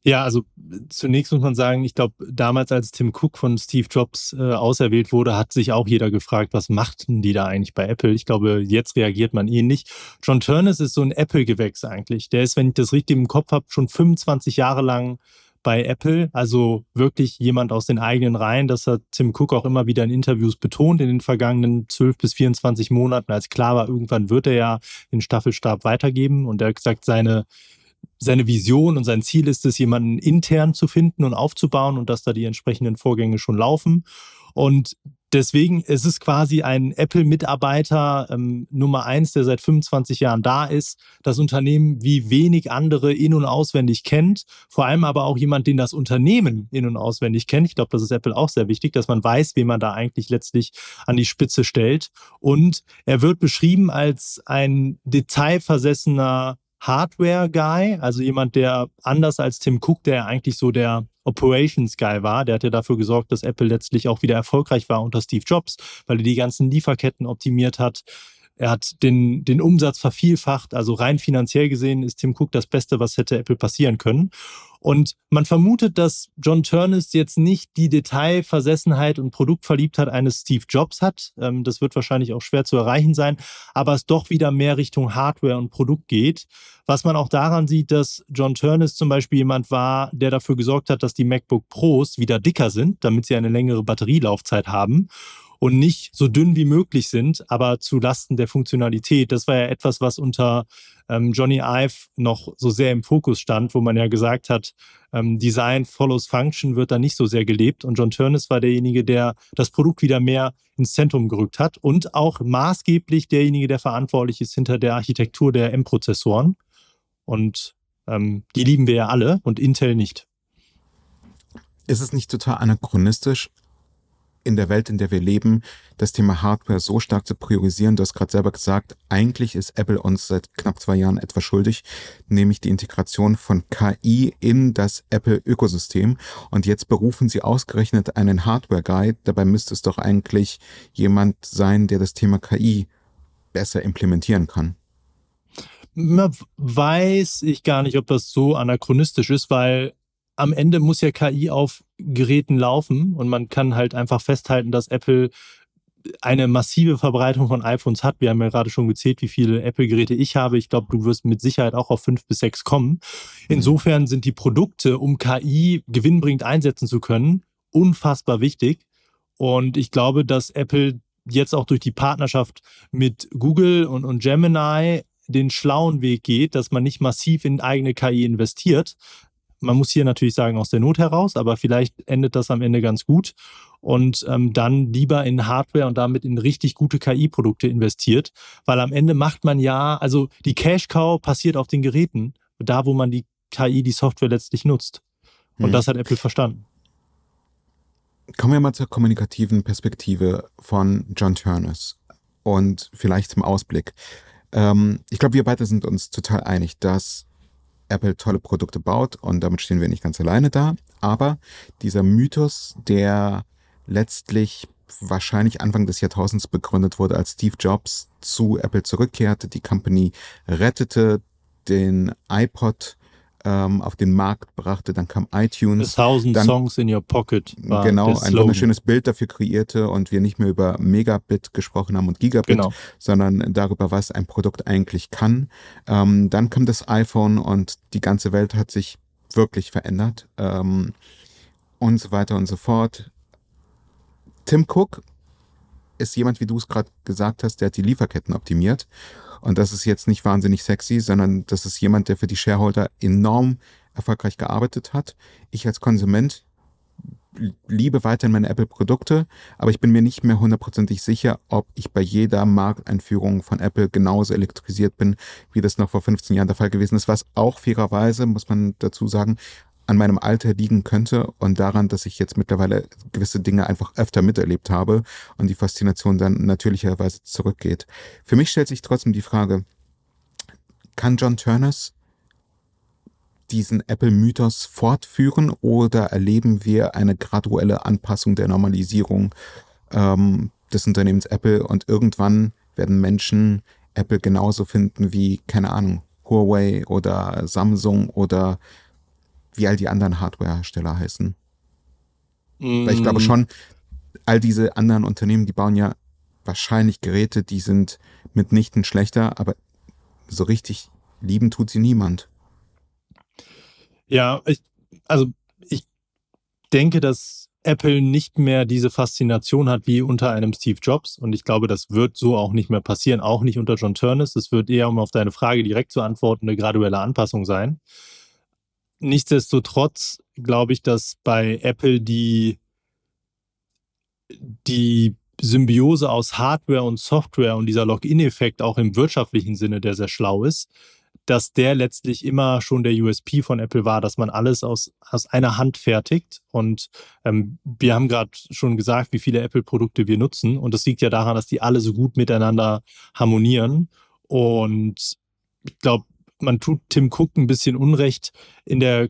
Ja, also zunächst muss man sagen, ich glaube, damals, als Tim Cook von Steve Jobs äh, auserwählt wurde, hat sich auch jeder gefragt, was machten die da eigentlich bei Apple? Ich glaube, jetzt reagiert man ähnlich. John Ternus ist so ein Apple-Gewächs eigentlich. Der ist, wenn ich das richtig im Kopf habe, schon fünfundzwanzig Jahre lang bei Apple, also wirklich jemand aus den eigenen Reihen. Das hat Tim Cook auch immer wieder in Interviews betont in den vergangenen zwölf bis vierundzwanzig Monaten, als klar war, irgendwann wird er ja den Staffelstab weitergeben. Und er hat gesagt, seine Seine Vision und sein Ziel ist es, jemanden intern zu finden und aufzubauen und dass da die entsprechenden Vorgänge schon laufen. Und deswegen ist es quasi ein Apple-Mitarbeiter ähm, Nummer eins, der seit fünfundzwanzig Jahren da ist, das Unternehmen wie wenig andere in- und auswendig kennt, vor allem aber auch jemand, den das Unternehmen in- und auswendig kennt. Ich glaube, das ist Apple auch sehr wichtig, dass man weiß, wen man da eigentlich letztlich an die Spitze stellt. Und er wird beschrieben als ein detailversessener Hardware-Guy, also jemand, der anders als Tim Cook, der eigentlich so der Operations-Guy war, der hat ja dafür gesorgt, dass Apple letztlich auch wieder erfolgreich war unter Steve Jobs, weil er die ganzen Lieferketten optimiert hat. Er hat den, den Umsatz vervielfacht, also rein finanziell gesehen ist Tim Cook das Beste, was hätte Apple passieren können. Und man vermutet, dass John Ternus jetzt nicht die Detailversessenheit und Produktverliebtheit eines Steve Jobs hat. Das wird wahrscheinlich auch schwer zu erreichen sein, aber es doch wieder mehr Richtung Hardware und Produkt geht. Was man auch daran sieht, dass John Ternus zum Beispiel jemand war, der dafür gesorgt hat, dass die MacBook Pros wieder dicker sind, damit sie eine längere Batterielaufzeit haben und nicht so dünn wie möglich sind, aber zu Lasten der Funktionalität. Das war ja etwas, was unter ähm, Johnny Ive noch so sehr im Fokus stand, wo man ja gesagt hat, ähm, Design follows Function wird da nicht so sehr gelebt. Und John Ternus war derjenige, der das Produkt wieder mehr ins Zentrum gerückt hat und auch maßgeblich derjenige, der verantwortlich ist hinter der Architektur der M-Prozessoren. Und ähm, die lieben wir ja alle und Intel nicht. Ist es nicht total anachronistisch, in der Welt, in der wir leben, das Thema Hardware so stark zu priorisieren? Du hast gerade selber gesagt, eigentlich ist Apple uns seit knapp zwei Jahren etwas schuldig, nämlich die Integration von K I in das Apple-Ökosystem. Und jetzt berufen sie ausgerechnet einen Hardware-Guy. Dabei müsste es doch eigentlich jemand sein, der das Thema K I besser implementieren kann. Weiß ich gar nicht, ob das so anachronistisch ist, weil am Ende muss ja K I auf Geräten laufen und man kann halt einfach festhalten, dass Apple eine massive Verbreitung von iPhones hat. Wir haben ja gerade schon gezählt, wie viele Apple-Geräte ich habe. Ich glaube, du wirst mit Sicherheit auch auf fünf bis sechs kommen. Insofern sind die Produkte, um K I gewinnbringend einsetzen zu können, unfassbar wichtig. Und ich glaube, dass Apple jetzt auch durch die Partnerschaft mit Google und, und Gemini den schlauen Weg geht, dass man nicht massiv in eigene K I investiert. Man muss hier natürlich sagen, aus der Not heraus, aber vielleicht endet das am Ende ganz gut und ähm, dann lieber in Hardware und damit in richtig gute K I-Produkte investiert, weil am Ende macht man ja, also die Cash-Cow passiert auf den Geräten, da wo man die K I, die Software letztlich nutzt. Und hm. das hat Apple verstanden. Kommen wir mal zur kommunikativen Perspektive von John Ternus und vielleicht zum Ausblick. Ähm, ich glaube, wir beide sind uns total einig, dass Apple tolle Produkte baut und damit stehen wir nicht ganz alleine da. Aber dieser Mythos, der letztlich wahrscheinlich Anfang des Jahrtausends begründet wurde, als Steve Jobs zu Apple zurückkehrte, die Company rettete, den iPod ähm, auf den Markt brachte, dann kam iTunes. A thousand dann, songs in your pocket war genau, der ein Slogan. wunderschönes Bild dafür kreierte und wir nicht mehr über Megabit gesprochen haben und Gigabit, genau. sondern darüber, was ein Produkt eigentlich kann. Ähm, dann kam das iPhone und die ganze Welt hat sich wirklich verändert ähm, und so weiter und so fort. Tim Cook ist jemand, wie du es gerade gesagt hast, der hat die Lieferketten optimiert. Und das ist jetzt nicht wahnsinnig sexy, sondern das ist jemand, der für die Shareholder enorm erfolgreich gearbeitet hat. Ich als Konsument liebe weiterhin meine Apple-Produkte, aber ich bin mir nicht mehr hundertprozentig sicher, ob ich bei jeder Markteinführung von Apple genauso elektrisiert bin, wie das noch vor fünfzehn Jahren der Fall gewesen ist, was auch fairerweise, muss man dazu sagen, an meinem Alter liegen könnte und daran, dass ich jetzt mittlerweile gewisse Dinge einfach öfter miterlebt habe und die Faszination dann natürlicherweise zurückgeht. Für mich stellt sich trotzdem die Frage, kann John Ternus diesen Apple-Mythos fortführen oder erleben wir eine graduelle Anpassung der Normalisierung ähm, des Unternehmens Apple und irgendwann werden Menschen Apple genauso finden wie, keine Ahnung, Huawei oder Samsung oder wie all die anderen Hardware-Hersteller heißen. Mm. Weil ich glaube schon, all diese anderen Unternehmen, die bauen ja wahrscheinlich Geräte, die sind mitnichten schlechter, aber so richtig lieben tut sie niemand. Ja, ich, also ich denke, dass Apple nicht mehr diese Faszination hat wie unter einem Steve Jobs und ich glaube, das wird so auch nicht mehr passieren, auch nicht unter John Ternus. Es wird eher, um auf deine Frage direkt zu antworten, eine graduelle Anpassung sein. Nichtsdestotrotz glaube ich, dass bei Apple die, die Symbiose aus Hardware und Software und dieser Login-Effekt auch im wirtschaftlichen Sinne, der sehr schlau ist, dass der letztlich immer schon der U S P von Apple war, dass man alles aus, aus einer Hand fertigt. Und ähm, wir haben gerade schon gesagt, wie viele Apple-Produkte wir nutzen. Und das liegt ja daran, dass die alle so gut miteinander harmonieren. Und ich glaube, man tut Tim Cook ein bisschen Unrecht in der,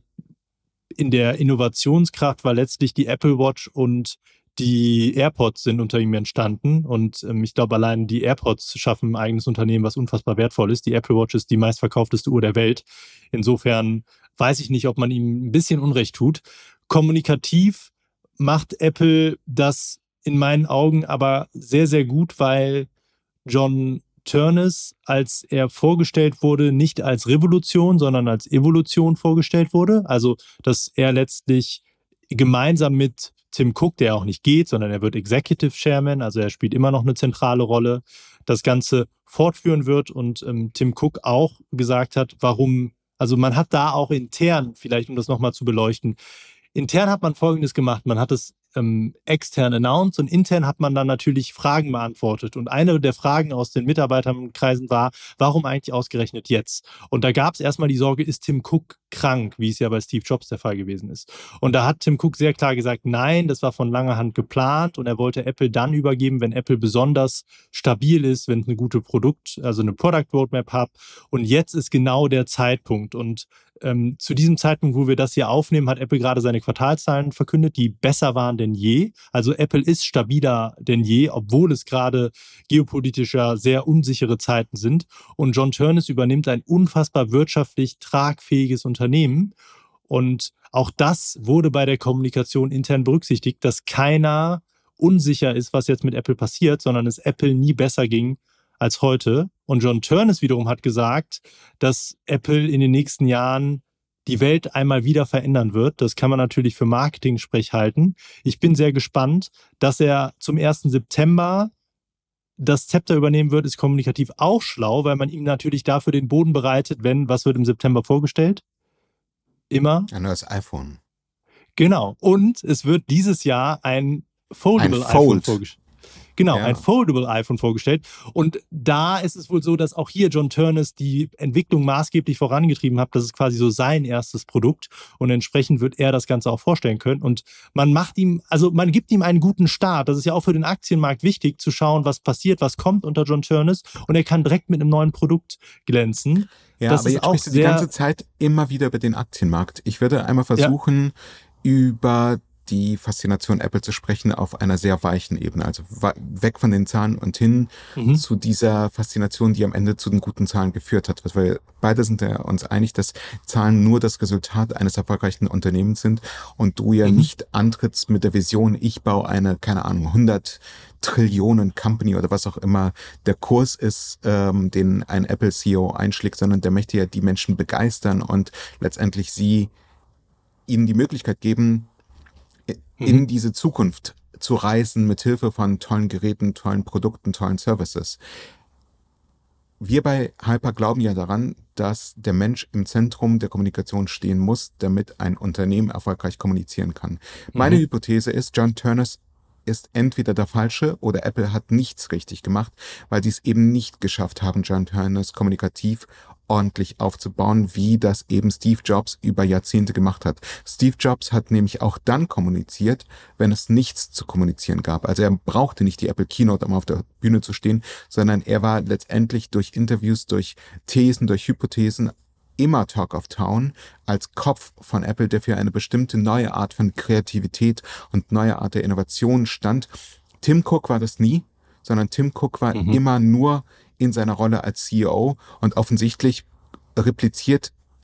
in der Innovationskraft, weil letztlich die Apple Watch und die AirPods sind unter ihm entstanden und ähm, ich glaube, allein die AirPods schaffen ein eigenes Unternehmen, was unfassbar wertvoll ist. Die Apple Watch ist die meistverkaufteste Uhr der Welt. Insofern weiß ich nicht, ob man ihm ein bisschen Unrecht tut. Kommunikativ macht Apple das in meinen Augen aber sehr, sehr gut, weil John Ternus, als er vorgestellt wurde, nicht als Revolution, sondern als Evolution vorgestellt wurde. Also, dass er letztlich gemeinsam mit Tim Cook, der auch nicht geht, sondern er wird Executive Chairman, also er spielt immer noch eine zentrale Rolle, das Ganze fortführen wird und ähm, Tim Cook auch gesagt hat, warum, also man hat da auch intern, vielleicht um das nochmal zu beleuchten, intern hat man Folgendes gemacht, man hat es ähm, extern announced und intern hat man dann natürlich Fragen beantwortet und eine der Fragen aus den Mitarbeiterkreisen war, warum eigentlich ausgerechnet jetzt? Und da gab es erstmal die Sorge, ist Tim Cook krank, wie es ja bei Steve Jobs der Fall gewesen ist. Und da hat Tim Cook sehr klar gesagt, nein, das war von langer Hand geplant und er wollte Apple dann übergeben, wenn Apple besonders stabil ist, wenn es eine gute Produkt, also eine Product Roadmap hat. Und jetzt ist genau der Zeitpunkt. Und ähm, zu diesem Zeitpunkt, wo wir das hier aufnehmen, hat Apple gerade seine Quartalszahlen verkündet, die besser waren denn je. Also Apple ist stabiler denn je, obwohl es gerade geopolitischer sehr unsichere Zeiten sind. Und John Ternus übernimmt ein unfassbar wirtschaftlich tragfähiges Unternehmen. Und auch das wurde bei der Kommunikation intern berücksichtigt, dass keiner unsicher ist, was jetzt mit Apple passiert, sondern es Apple nie besser ging als heute. Und John Ternus wiederum hat gesagt, dass Apple in den nächsten Jahren die Welt einmal wieder verändern wird. Das kann man natürlich für Marketing-Sprech halten. Ich bin sehr gespannt, dass er zum ersten September das Zepter übernehmen wird, ist kommunikativ auch schlau, weil man ihm natürlich dafür den Boden bereitet, wenn, was wird im September vorgestellt? Immer? Ein neues iPhone. Genau. Und es wird dieses Jahr ein Foldable ein Fold. iPhone vorgestellt. Genau, Ja. ein Foldable iPhone vorgestellt. Und da ist es wohl so, dass auch hier John Ternus die Entwicklung maßgeblich vorangetrieben hat. Das ist quasi so sein erstes Produkt. Und entsprechend wird er das Ganze auch vorstellen können. Und man macht ihm, also man gibt ihm einen guten Start. Das ist ja auch für den Aktienmarkt wichtig, zu schauen, was passiert, was kommt unter John Ternus. Und er kann direkt mit einem neuen Produkt glänzen. Ja, das aber ist jetzt auch sprichst du die sehr, ganze Zeit immer wieder über den Aktienmarkt. Ich würde einmal versuchen, ja. über die Faszination Apple zu sprechen auf einer sehr weichen Ebene. Also weg von den Zahlen und hin mhm. zu dieser Faszination, die am Ende zu den guten Zahlen geführt hat. Weil wir beide sind ja uns einig, dass Zahlen nur das Resultat eines erfolgreichen Unternehmens sind und du ja mhm. nicht antrittst mit der Vision, ich baue eine, keine Ahnung, hundert Trillionen Company oder was auch immer der Kurs ist, ähm, den ein Apple-C E O einschlägt, sondern der möchte ja die Menschen begeistern und letztendlich sie ihnen die Möglichkeit geben, in mhm. diese Zukunft zu reisen mit Hilfe von tollen Geräten, tollen Produkten, tollen Services. Wir bei Hyper glauben ja daran, dass der Mensch im Zentrum der Kommunikation stehen muss, damit ein Unternehmen erfolgreich kommunizieren kann. Mhm. Meine Hypothese ist, John Ternus ist entweder der Falsche oder Apple hat nichts richtig gemacht, weil sie es eben nicht geschafft haben, John Ternus kommunikativ ordentlich aufzubauen, wie das eben Steve Jobs über Jahrzehnte gemacht hat. Steve Jobs hat nämlich auch dann kommuniziert, wenn es nichts zu kommunizieren gab. Also er brauchte nicht die Apple Keynote, um auf der Bühne zu stehen, sondern er war letztendlich durch Interviews, durch Thesen, durch Hypothesen immer Talk of Town als Kopf von Apple, der für eine bestimmte neue Art von Kreativität und neue Art der Innovation stand. Tim Cook war das nie, sondern Tim Cook war mhm. immer nur in seiner Rolle als C E O und offensichtlich repliziert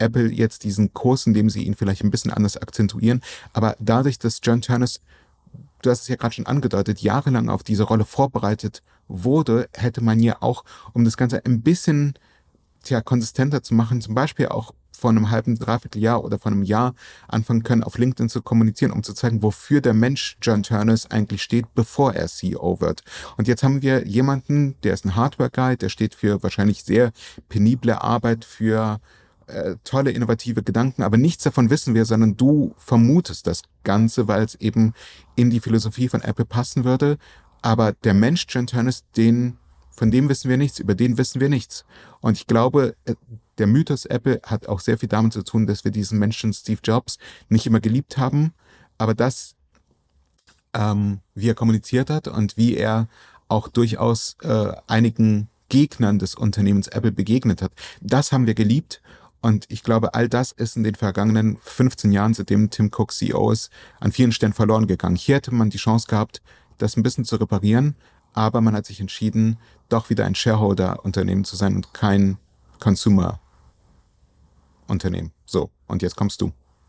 Apple jetzt diesen Kurs, indem sie ihn vielleicht ein bisschen anders akzentuieren. Aber dadurch, dass John Ternus, du hast es ja gerade schon angedeutet, jahrelang auf diese Rolle vorbereitet wurde, hätte man ja auch, um das Ganze ein bisschen tja, konsistenter zu machen, zum Beispiel auch vor einem halben, dreiviertel Jahr oder vor einem Jahr anfangen können, auf LinkedIn zu kommunizieren, um zu zeigen, wofür der Mensch John Ternus eigentlich steht, bevor er C E O wird. Und jetzt haben wir jemanden, der ist ein Hardware-Guy, der steht für wahrscheinlich sehr penible Arbeit, für äh, tolle, innovative Gedanken, aber nichts davon wissen wir, sondern du vermutest das Ganze, weil es eben in die Philosophie von Apple passen würde. Aber der Mensch John Ternus, den, von dem wissen wir nichts, über den wissen wir nichts. Und ich glaube, der Mythos Apple hat auch sehr viel damit zu tun, dass wir diesen Menschen Steve Jobs nicht immer geliebt haben, aber das, ähm, wie er kommuniziert hat und wie er auch durchaus äh, einigen Gegnern des Unternehmens Apple begegnet hat, das haben wir geliebt. Und ich glaube, all das ist in den vergangenen fünfzehn Jahren, seitdem Tim Cook C E O ist, an vielen Stellen verloren gegangen. Hier hätte man die Chance gehabt, das ein bisschen zu reparieren, aber man hat sich entschieden, doch wieder ein Shareholder-Unternehmen zu sein und kein Consumer-Unternehmen. So, und jetzt kommst du.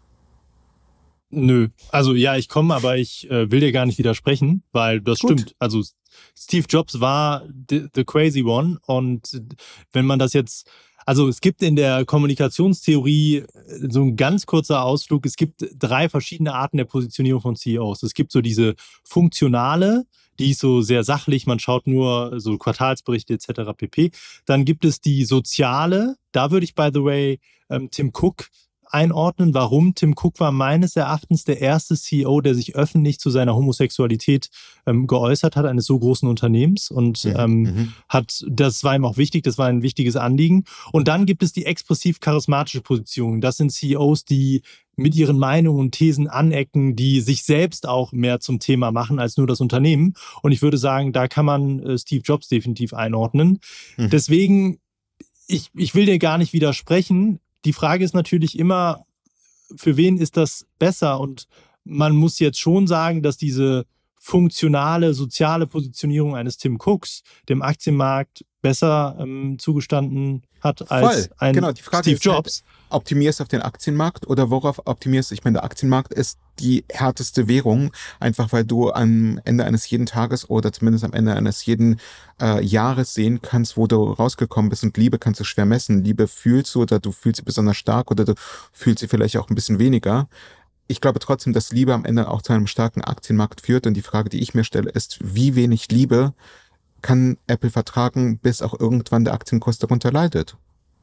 Nö, also ja, ich komme, aber ich äh, will dir gar nicht widersprechen, weil das Gut. stimmt. Also Steve Jobs war the, the crazy one und wenn man das jetzt, also es gibt in der Kommunikationstheorie so ein ganz kurzer Ausflug, es gibt drei verschiedene Arten der Positionierung von C E Os. Es gibt so diese funktionale, die ist so sehr sachlich, man schaut nur so Quartalsberichte et cetera pp. Dann gibt es die soziale, da würde ich by the way ähm, Tim Cook einordnen. Warum? Tim Cook war meines Erachtens der erste C E O, der sich öffentlich zu seiner Homosexualität ähm, geäußert hat, eines so großen Unternehmens und Mhm, ähm, mhm. hat, das war ihm auch wichtig, das war ein wichtiges Anliegen. Und dann gibt es die expressiv-charismatische Position. Das sind C E Os, die mit ihren Meinungen und Thesen anecken, die sich selbst auch mehr zum Thema machen als nur das Unternehmen. Und ich würde sagen, da kann man äh, Steve Jobs definitiv einordnen. Mhm. Deswegen, ich, ich will dir gar nicht widersprechen. Die Frage ist natürlich immer, für wen ist das besser? Und man muss jetzt schon sagen, dass diese funktionale, soziale Positionierung eines Tim Cooks dem Aktienmarkt besser ähm, zugestanden hat als Voll. ein Genau, die Frage Steve ist halt, Jobs. optimierst du auf den Aktienmarkt oder worauf optimierst du? Ich meine, der Aktienmarkt ist die härteste Währung, einfach weil du am Ende eines jeden Tages oder zumindest am Ende eines jeden äh, Jahres sehen kannst, wo du rausgekommen bist, und Liebe kannst du schwer messen. Liebe fühlst du oder du fühlst sie besonders stark oder du fühlst sie vielleicht auch ein bisschen weniger. Ich glaube trotzdem, dass Liebe am Ende auch zu einem starken Aktienmarkt führt, und die Frage, die ich mir stelle, ist, wie wenig Liebe kann Apple vertragen, bis auch irgendwann der Aktienkurs darunter leidet?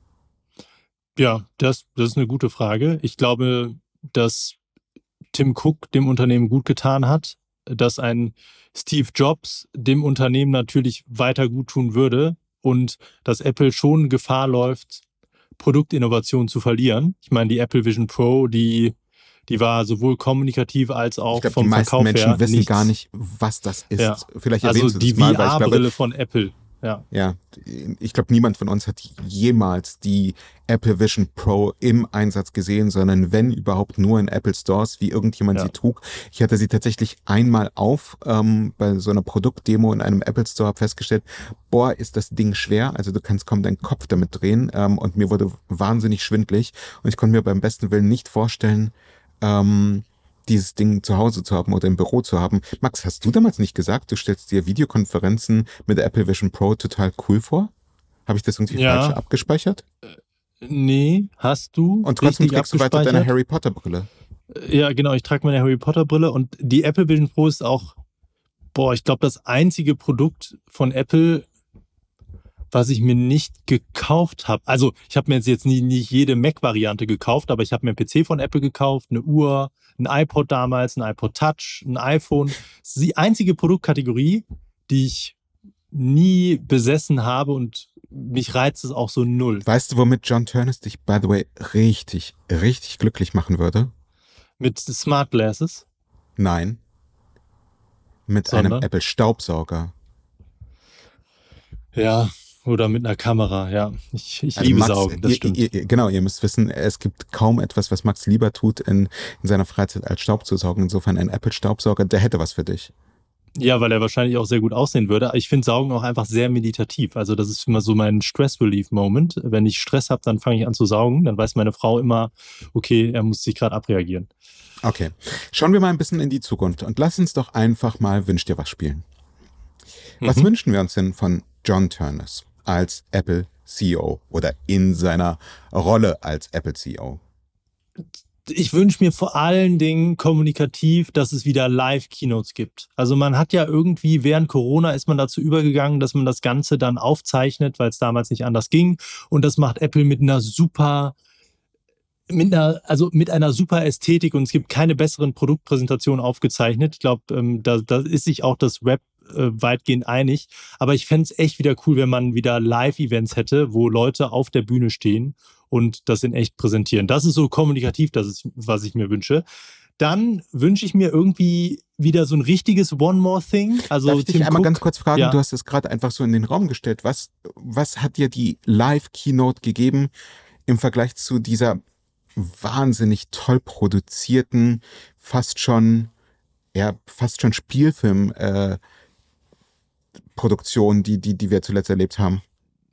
Ja, das, das ist eine gute Frage. Ich glaube, dass Tim Cook dem Unternehmen gut getan hat, dass ein Steve Jobs dem Unternehmen natürlich weiter gut tun würde und dass Apple schon Gefahr läuft, Produktinnovation zu verlieren. Ich meine, die Apple Vision Pro, die, die war sowohl kommunikativ als auch Ich glaube, vom die meisten Verkauf Menschen her wissen nichts. gar nicht, was das ist. Ja. Vielleicht Also erwähnst du die das mal, weil ich V R-Brille glaube, von Apple. Ja. ja, ich glaube, niemand von uns hat jemals die Apple Vision Pro im Einsatz gesehen, sondern wenn überhaupt nur in Apple Stores, wie irgendjemand Ja. sie trug. Ich hatte sie tatsächlich einmal auf ähm, bei so einer Produktdemo in einem Apple Store, festgestellt, boah, ist das Ding schwer, also du kannst kaum deinen Kopf damit drehen, ähm, und mir wurde wahnsinnig schwindelig und ich konnte mir beim besten Willen nicht vorstellen, ähm, dieses Ding zu Hause zu haben oder im Büro zu haben. Max, hast du damals nicht gesagt, du stellst dir Videokonferenzen mit der Apple Vision Pro total cool vor? Habe ich das irgendwie Ja. falsch abgespeichert? Nee, hast du Und trotzdem richtig trägst du weiter deine abgespeichert? Harry Potter Brille. Ja, genau, ich trage meine Harry Potter Brille und die Apple Vision Pro ist auch, boah, ich glaube, das einzige Produkt von Apple, was ich mir nicht gekauft habe. Also ich habe mir jetzt, jetzt nie, nicht jede Mac-Variante gekauft, aber ich habe mir einen P C von Apple gekauft, eine Uhr, ein iPod damals, ein iPod Touch, ein iPhone. Das ist die einzige Produktkategorie, die ich nie besessen habe und mich reizt es auch so null. Weißt du, womit John Ternus dich, by the way, richtig, richtig glücklich machen würde? Mit Smart Glasses. Nein. Mit Sondern? einem Apple Staubsauger. Ja, oder mit einer Kamera, ja. Ich, ich Also liebe Max, Saugen, das ihr, stimmt. Ihr, genau, ihr müsst wissen, es gibt kaum etwas, was Max lieber tut in, in seiner Freizeit, als Staub zu saugen. Insofern ein Apple Staubsauger, der hätte was für dich. Ja, weil er wahrscheinlich auch sehr gut aussehen würde. Ich finde Saugen auch einfach sehr meditativ. Also das ist immer so mein Stress-Relief-Moment. Wenn ich Stress habe, dann fange ich an zu saugen. Dann weiß meine Frau immer, okay, er muss sich gerade abreagieren. Okay, schauen wir mal ein bisschen in die Zukunft und lass uns doch einfach mal Wünsch dir was spielen. Was mhm. wünschen wir uns denn von John Ternus als Apple C E O oder in seiner Rolle als Apple C E O? Ich wünsche mir vor allen Dingen kommunikativ, dass es wieder Live-Keynotes gibt. Also man hat ja irgendwie, während Corona ist man dazu übergegangen, dass man das Ganze dann aufzeichnet, weil es damals nicht anders ging. Und das macht Apple mit einer super, mit einer, also mit einer super Ästhetik und es gibt keine besseren Produktpräsentationen aufgezeichnet. Ich glaube, da, da ist sich auch das Web weitgehend einig. Aber ich fände es echt wieder cool, wenn man wieder Live-Events hätte, wo Leute auf der Bühne stehen und das in echt präsentieren. Das ist so kommunikativ, das ist, was ich mir wünsche. Dann wünsche ich mir irgendwie wieder so ein richtiges One More Thing. Also Darf ich Tim dich einmal Cook, ganz kurz fragen? ja. Du hast es gerade einfach so in den Raum gestellt. Was, was hat dir die Live-Keynote gegeben im Vergleich zu dieser wahnsinnig toll produzierten, fast schon, ja, fast schon Spielfilm, äh, Produktion, die, die, die wir zuletzt erlebt haben?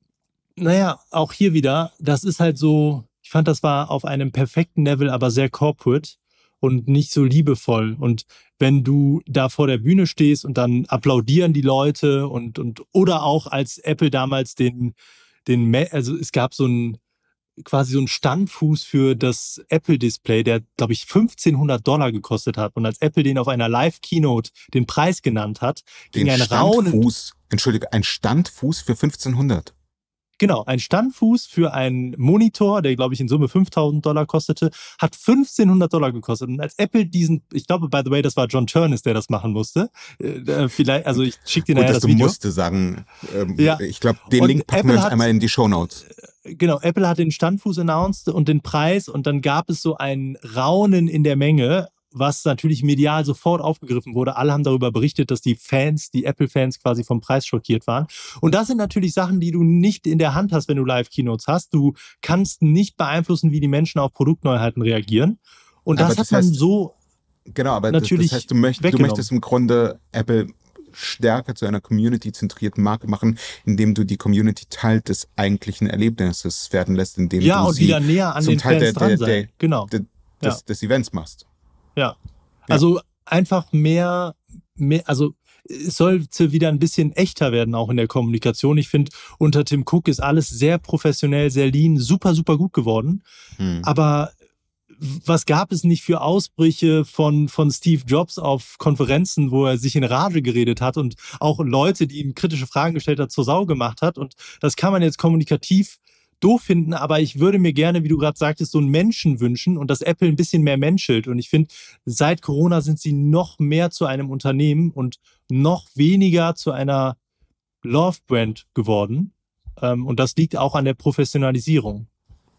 Naja, auch hier wieder, das ist halt so, ich fand, das war auf einem perfekten Level, aber sehr corporate und nicht so liebevoll. Und wenn du da vor der Bühne stehst und dann applaudieren die Leute und, und oder auch als Apple damals den, den, also es gab so ein quasi so ein Standfuß für das Apple-Display, der, glaube ich, fünfzehnhundert Dollar gekostet hat. Und als Apple den auf einer Live-Keynote den Preis genannt hat, ging ein Raunen. Standfuß, Entschuldige, ein Standfuß für fünfzehnhundert? Genau, ein Standfuß für einen Monitor, der, glaube ich, in Summe fünftausend Dollar kostete, hat fünfzehnhundert Dollar gekostet. Und als Apple diesen, ich glaube, by the way, das war John Ternus, der das machen musste. Äh, vielleicht, also ich schicke dir nachher das du Video. musste sagen, ähm, ja. ich glaube, den Und Link packen Apple wir uns hat, einmal in die Shownotes. Genau, Apple hat den Standfuß announced und den Preis und dann gab es so ein Raunen in der Menge, was natürlich medial sofort aufgegriffen wurde. Alle haben darüber berichtet, dass die Fans, die Apple-Fans quasi vom Preis schockiert waren. Und das sind natürlich Sachen, die du nicht in der Hand hast, wenn du Live-Keynotes hast. Du kannst nicht beeinflussen, wie die Menschen auf Produktneuheiten reagieren. Und das, das hat man heißt, so genau, aber natürlich das, das heißt, du, möcht, du möchtest im Grunde Apple stärker zu einer community-zentrierten Marke machen, indem du die Community Teil des eigentlichen Erlebnisses werden lässt, indem ja, du und sie wieder näher an zum den Teil Fans der, dran der, sein. der, genau. der, des, ja. des Events machst. Ja, also ja. einfach mehr, mehr, also es sollte wieder ein bisschen echter werden, auch in der Kommunikation. Ich finde, unter Tim Cook ist alles sehr professionell, sehr lean, super, super gut geworden. Hm. Aber was gab es nicht für Ausbrüche von, von Steve Jobs auf Konferenzen, wo er sich in Rage geredet hat und auch Leute, die ihm kritische Fragen gestellt hat, zur Sau gemacht hat. Und das kann man jetzt kommunikativ doof finden, aber ich würde mir gerne, wie du gerade sagtest, so einen Menschen wünschen und dass Apple ein bisschen mehr menschelt. Und ich finde, seit Corona sind sie noch mehr zu einem Unternehmen und noch weniger zu einer Love-Brand geworden. Und das liegt auch an der Professionalisierung.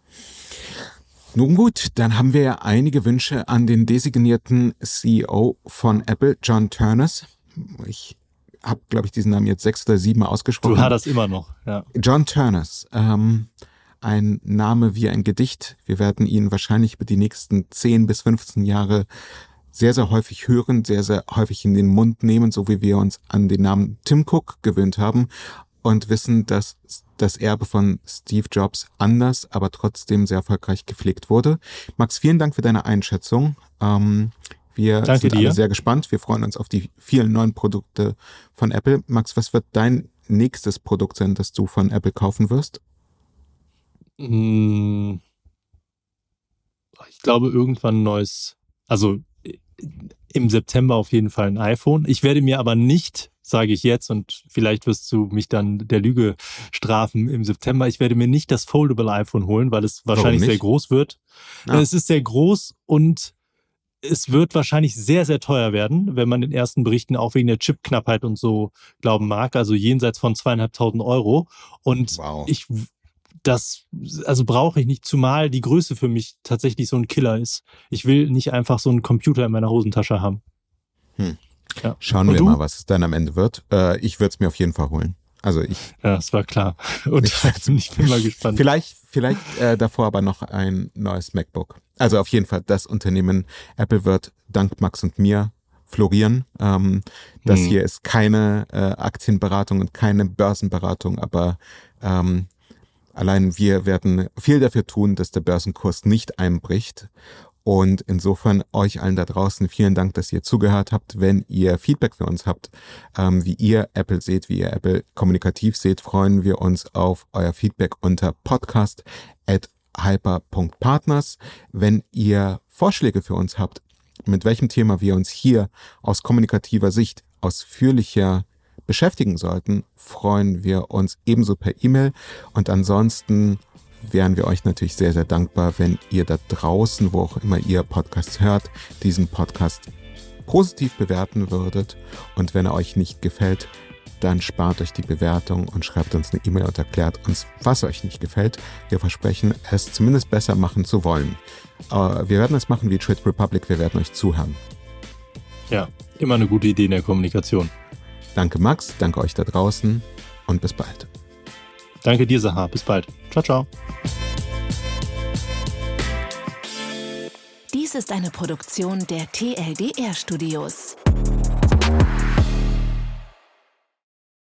Nun gut, dann haben wir ja einige Wünsche an den designierten C E O von Apple, John Ternus. Ich habe, glaube ich, diesen Namen jetzt sechs oder sieben Mal ausgesprochen. Du hast das immer noch, ja. John Ternus, ähm, ein Name wie ein Gedicht. Wir werden ihn wahrscheinlich über die nächsten zehn bis fünfzehn Jahre sehr, sehr häufig hören, sehr, sehr häufig in den Mund nehmen, so wie wir uns an den Namen Tim Cook gewöhnt haben und wissen, dass das Erbe von Steve Jobs anders, aber trotzdem sehr erfolgreich gepflegt wurde. Max, vielen Dank für deine Einschätzung. Ähm, wir Danke sind dir. alle sehr gespannt. Wir freuen uns auf die vielen neuen Produkte von Apple. Max, was wird dein nächstes Produkt sein, das du von Apple kaufen wirst? Ich glaube, irgendwann ein neues, also im September auf jeden Fall ein iPhone. Ich werde mir aber nicht, sage ich jetzt, und vielleicht wirst du mich dann der Lüge strafen im September, ich werde mir nicht das Foldable iPhone holen, weil es wahrscheinlich sehr groß wird. Ah. Es ist sehr groß und es wird wahrscheinlich sehr, sehr teuer werden, wenn man den ersten Berichten auch wegen der Chipknappheit und so glauben mag. Also jenseits von zweieinhalbtausend Euro. Und wow. ich... Das, also brauche ich nicht, zumal die Größe für mich tatsächlich so ein Killer ist. Ich will nicht einfach so einen Computer in meiner Hosentasche haben. Hm. Ja. Schauen Und wir du? mal, was es dann am Ende wird. Äh, ich würde es mir auf jeden Fall holen. Also ich. Ja, das war klar. Und ich, ich bin mal gespannt. Vielleicht, vielleicht äh, davor aber noch ein neues MacBook. Also auf jeden Fall, das Unternehmen Apple wird dank Max und mir florieren. Ähm, das hm. hier ist keine äh, Aktienberatung und keine Börsenberatung, aber ähm, allein wir werden viel dafür tun, dass der Börsenkurs nicht einbricht. Und insofern euch allen da draußen vielen Dank, dass ihr zugehört habt. Wenn ihr Feedback für uns habt, ähm, wie ihr Apple seht, wie ihr Apple kommunikativ seht, freuen wir uns auf euer Feedback unter podcast at hyper punkt partners. Wenn ihr Vorschläge für uns habt, mit welchem Thema wir uns hier aus kommunikativer Sicht ausführlicher beschäftigen sollten, freuen wir uns ebenso per E-Mail. Und ansonsten wären wir euch natürlich sehr, sehr dankbar, wenn ihr da draußen, wo auch immer ihr Podcasts hört, diesen Podcast positiv bewerten würdet. Und wenn er euch nicht gefällt, dann spart euch die Bewertung und schreibt uns eine E-Mail und erklärt uns, was euch nicht gefällt. Wir versprechen, es zumindest besser machen zu wollen. Wir werden es machen wie Trade Republic, wir werden euch zuhören. Ja, immer eine gute Idee in der Kommunikation. Danke Max, danke euch da draußen und bis bald. Danke dir, Sahar. Bis bald. Ciao, ciao. Dies ist eine Produktion der T L D R Studios.